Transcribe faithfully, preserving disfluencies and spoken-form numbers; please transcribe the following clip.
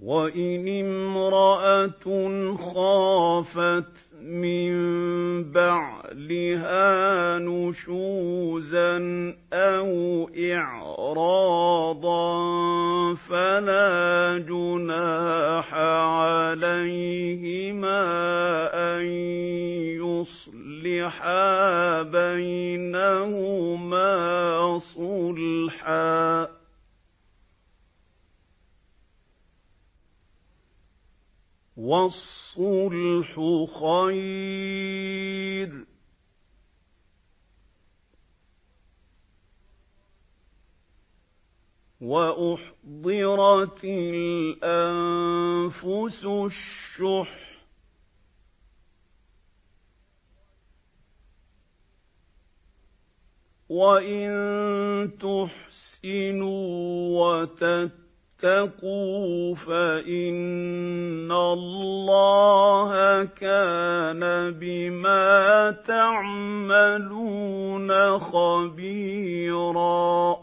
وَإِنِ امْرَأَةٌ خَافَتْ مِن بَعْلِهَا نُشُوزًا أَوْ إِعْرَاضًا فَلَا جُنَاحَ عَلَيْهِمَا أَن يُصْلِحَا بَيْنَهُمَا صُلْحًا ۚ وَالصُّلْحُ خَيْرٌ ۗ وَأُحْضِرَتِ الْأَنفُسُ الشُّحَّ ۚ وَإِن تُحْسِنُوا وَتَتَّقُوا فَإِنَّ اللَّهَ كَانَ بِمَا تَعْمَلُونَ خَبِيرًا.